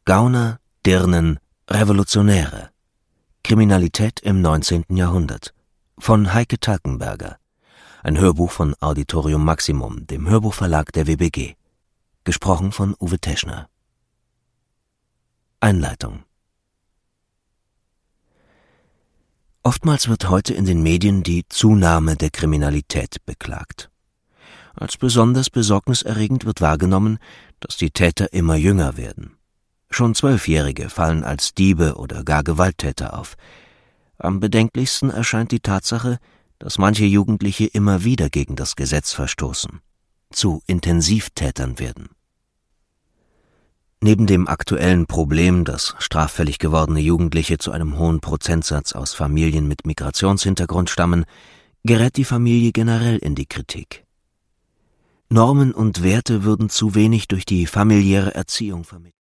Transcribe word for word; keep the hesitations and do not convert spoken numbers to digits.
Gauner, Dirnen, Revolutionäre. Kriminalität im neunzehnten Jahrhundert von Heike Talkenberger. Ein Hörbuch von Auditorium Maximum, dem Hörbuchverlag der W B G. Gesprochen von Uwe Teschner. Einleitung. Oftmals wird heute in den Medien die Zunahme der Kriminalität beklagt. Als besonders besorgniserregend wird wahrgenommen, dass die Täter immer jünger werden. Schon Zwölfjährige fallen als Diebe oder gar Gewalttäter auf. Am bedenklichsten erscheint die Tatsache, dass manche Jugendliche immer wieder gegen das Gesetz verstoßen, zu Intensivtätern werden. Neben dem aktuellen Problem, dass straffällig gewordene Jugendliche zu einem hohen Prozentsatz aus Familien mit Migrationshintergrund stammen, gerät die Familie generell in die Kritik. Normen und Werte würden zu wenig durch die familiäre Erziehung vermittelt.